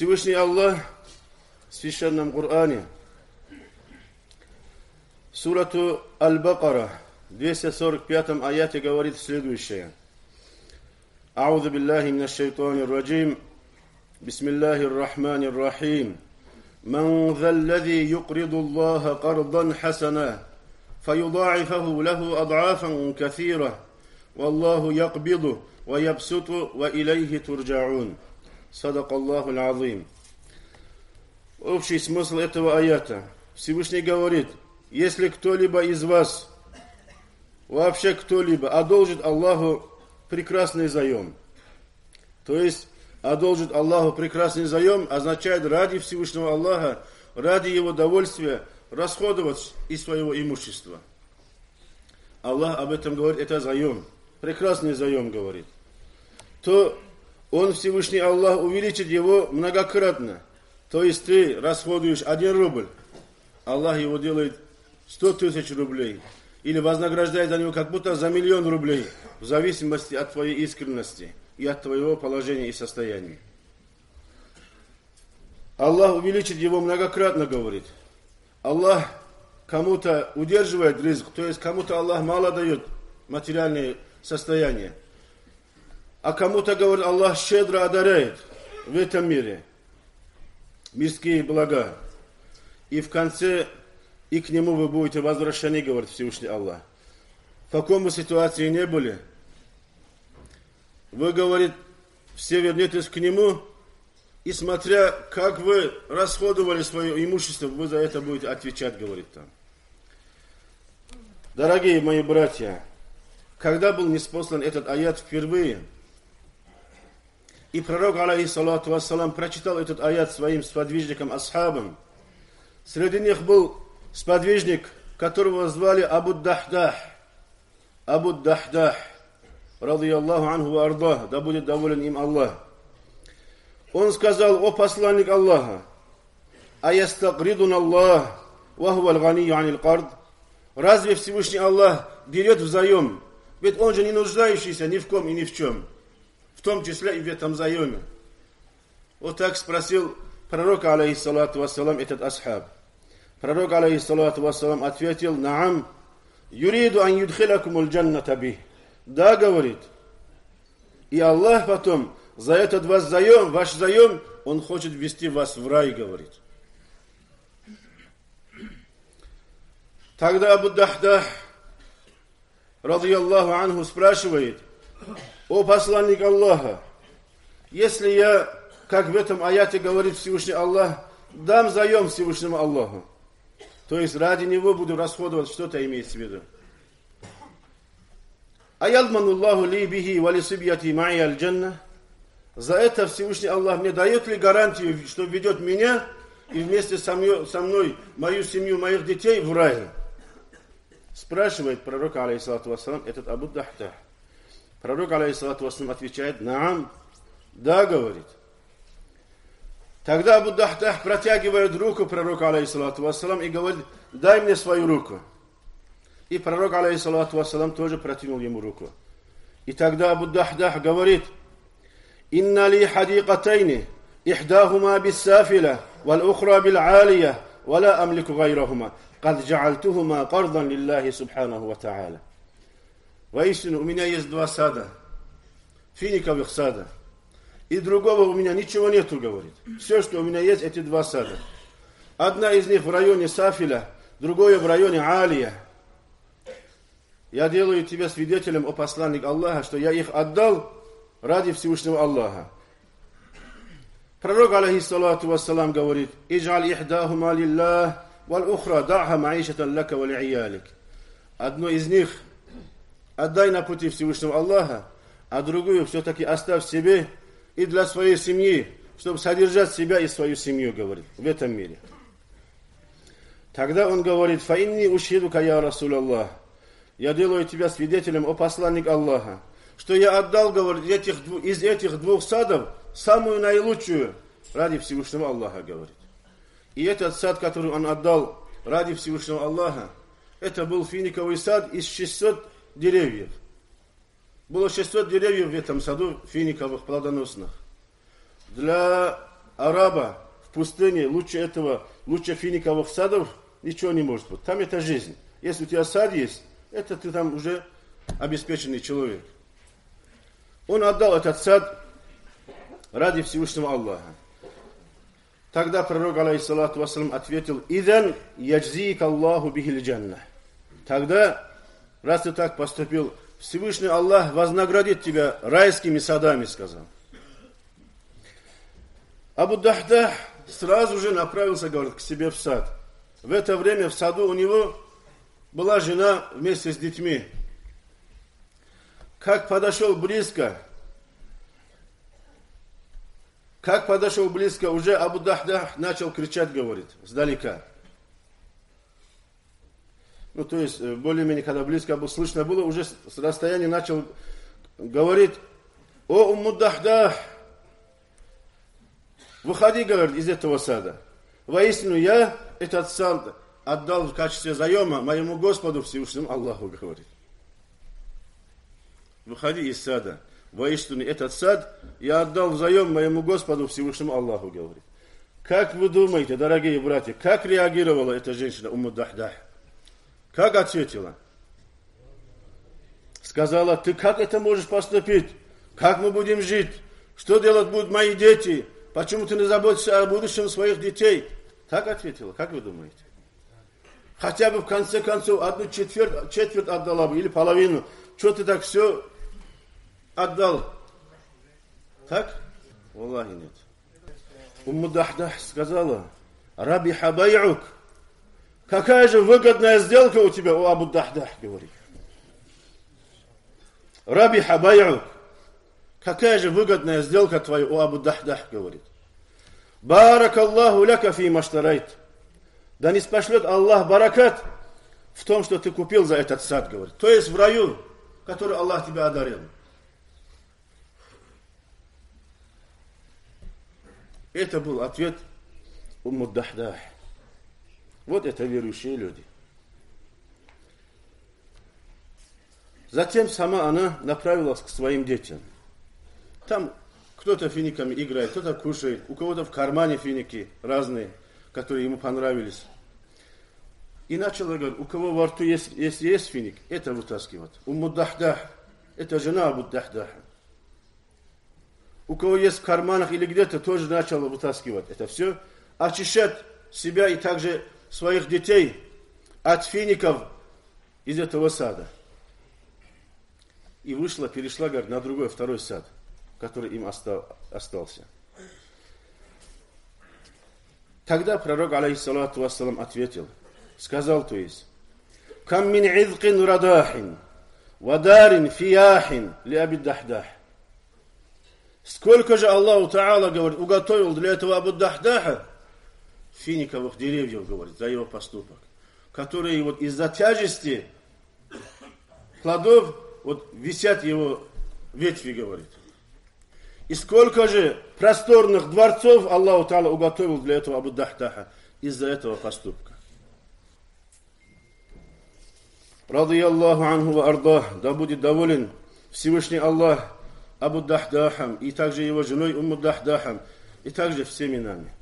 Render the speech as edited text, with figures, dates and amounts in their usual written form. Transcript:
Всевышний Аллах в Священном Коране, сурату Аль-Бакара, 245 аяте говорит следующее. Аузу биллахи минаш шайтанир раджим. Бисмиллахир рахманир рахим. Ман заллази юқриду Аллаха қардан хасана, фаюдаифаху лаху ад'афан кафира, валлаху якбиду, ва ябсуту, ва илейхи турджаун. Садакаллаху аль-азим. Общий смысл этого аята. Всевышний говорит, если кто-либо из вас, вообще кто-либо, одолжит Аллаху прекрасный заем, то есть одолжит Аллаху прекрасный заем, означает ради Всевышнего Аллаха, ради его довольствия расходовать из своего имущества. Аллах об этом говорит, это заем, прекрасный заем говорит. То он, Всевышний Аллах, увеличит его многократно. То есть ты расходуешь 1 рубль, Аллах его делает 100 тысяч рублей. Или вознаграждает за него как будто за 1 000 000 рублей, в зависимости от твоей искренности и от твоего положения и состояния. Аллах увеличит его многократно, говорит. Аллах кому-то удерживает ризк, то есть кому-то Аллах мало дает материальное состояние. А кому-то, говорит, Аллах щедро одаряет в этом мире мирские блага. И в конце и к нему вы будете возвращены, говорит Всевышний Аллах. В какой бы ситуации не были, вы, говорит, все вернетесь к нему, и смотря, как вы расходовали свое имущество, вы за это будете отвечать, говорит там. Дорогие мои братья, когда был ниспослан этот аят впервые, и пророк, алейхиссалату вассалам, прочитал этот аят своим сподвижникам, асхабам, среди них был сподвижник, которого звали Абу-Дахдах. Абу-Дахдах, радийаллаху анху ва ардах, да будет доволен им Аллах. Он сказал: о посланник Аллаха, аястакридун Аллах, ва хуа аль-ганию анил кард. Разве Всевышний Аллах берет взаем? Ведь он же не нуждающийся ни в ком и ни в чем, в том числе и в этом заеме. Вот так спросил пророк, алейхиссалату вассалам, этот асхаб. Пророк, алейхиссалату вассалам, ответил: наам, юриду ан юдхилакумул джанната бих. Да, говорит. И Аллах потом за этот ваш заем, он хочет ввести вас в рай, говорит. Тогда Абу-Дахдах, радийаллаху анху, спрашивает: о посланник Аллаха, если я, как в этом аяте говорит Всевышний Аллах, дам заем Всевышнему Аллаху, то есть ради него буду расходовать, что-то имеется в виду. Аялмануллаху ли бихи вали сибьяти ма'i аль-джанна. За это Всевышний Аллах мне дает ли гарантию, что ведет меня и вместе со мной, мою семью, моих детей в рай? Спрашивает пророк, алейхиссалату вассалам, этот Абу-Дахдах. Пророк, алейхиссалату вассалам, отвечает: наам, да, говорит. Тогда Абу-Дахдах протягивает руку пророку, алейхиссалату вассалам, и говорит: дай мне свою руку. И пророк, алейхиссалату вассалам, тоже протянул ему руку. И тогда Абу-Дахдах говорит: инна ли хадикатайни, ихдахума биссафиля, вал ухра бил'алия, вала амлику гайрахума, кад джа'альтухума кардан лиллахи субханаху ва та'аля. Воистину, у меня есть 2 сада, финиковых сада. И другого у меня ничего нету, говорит. Все, что у меня есть, эти 2 сада. Одна из них в районе Сафиля, другое в районе Алия. Я делаю тебя свидетелем, о посланник Аллаха, что я их отдал ради Всевышнего Аллаха. Пророк, алейхиссалату вассалам, говорит: иджаль ихдахума лиллах, вал ухра да'ха маишатан лака ва ли'иялик. Одно из них отдай на пути Всевышнего Аллаха, а другую все-таки оставь себе и для своей семьи, чтобы содержать себя и свою семью, говорит, в этом мире. Тогда он говорит: фаинни ушхидука я Расул Аллах. Я делаю тебя свидетелем, о посланник Аллаха, что я отдал, говорит, из этих 2 садов самую наилучшую ради Всевышнего Аллаха, говорит. И этот сад, который он отдал ради Всевышнего Аллаха, это был финиковый сад из 600 деревьев. Было 600 деревьев в этом саду, финиковых, плодоносных. Для араба в пустыне, лучше финиковых садов ничего не может быть. Там это жизнь. Если у тебя сад есть, это ты там уже обеспеченный человек. Он отдал этот сад ради Всевышнего Аллаха. Тогда пророк, алейхиссалату вассалам, ответил: «Идан яджзик Аллаху бихил джанна». Тогда, раз ты так поступил, Всевышний Аллах вознаградит тебя райскими садами, сказал. Абу Дахдах сразу же направился, говорит, к себе в сад. В это время в саду у него была жена вместе с детьми. Как подошел близко, уже Абу Дахдах начал кричать, говорит, сдалека. Ну, то есть, более-менее, когда близко было, слышно было, уже с расстояния начал говорить: «О, Умму Дахдах, выходи, говорит, из этого сада. Воистину, я этот сад отдал в качестве заема моему Господу Всевышнему Аллаху», говорит. Выходи из сада. Воистину, этот сад я отдал в заем моему Господу Всевышнему Аллаху, говорит. Как вы думаете, дорогие братья, как реагировала эта женщина, Умму Дахдах? Как ответила? Сказала: ты как это можешь поступить? Как мы будем жить? Что делать будут мои дети? Почему ты не заботишься о будущем своих детей? Так ответила. Как вы думаете? Хотя бы в конце концов одну четверть отдала бы, или половину. Что ты так все отдал? Так? Аллахи нет. Умму Дахдах сказала: «Рабиха бай'ук». Какая же выгодная сделка у тебя, о Абу Дахдах, говорит. Рабиха бай'ук. Какая же выгодная сделка твоя, о Абу Дахдах, говорит. Барак Аллаху ляка фи маштарайт. Да не спошлет Аллах баракат в том, что ты купил за этот сад, говорит. То есть в раю, который Аллах тебя одарил. Это был ответ Умму Дахдах. Вот это верующие люди. Затем сама она направилась к своим детям. Там кто-то финиками играет, кто-то кушает, у кого-то в кармане финики разные, которые ему понравились. И начала говорить: у кого во рту если есть финик, это вытаскивать. Умму Дахдах, это жена Абу Дахдаха. У кого есть в карманах или где-то, тоже начала вытаскивать. Это все очищать себя и также своих детей от фиников из этого сада. И перешла, говорит, на другой, второй сад, который им остался. Тогда пророк, алейхиссалату вассалам, ответил, сказал, то есть: «Кам мин изкин радахин, вадарин фияхин ли Аби Дахдах». Сколько же Аллаху Та'ала, говорит, уготовил для этого Абу Дахдаха финиковых деревьев, говорит, за его поступок, которые вот из-за тяжести плодов вот висят его ветви, говорит. И сколько же просторных дворцов Аллаху Та'ала уготовил для этого Абу Дахдаха из-за этого поступка. Радияллаху анху ва ардах, да будет доволен Всевышний Аллах Абу Дахдахам и также его женой Умму Дахдахам и также всеми нами.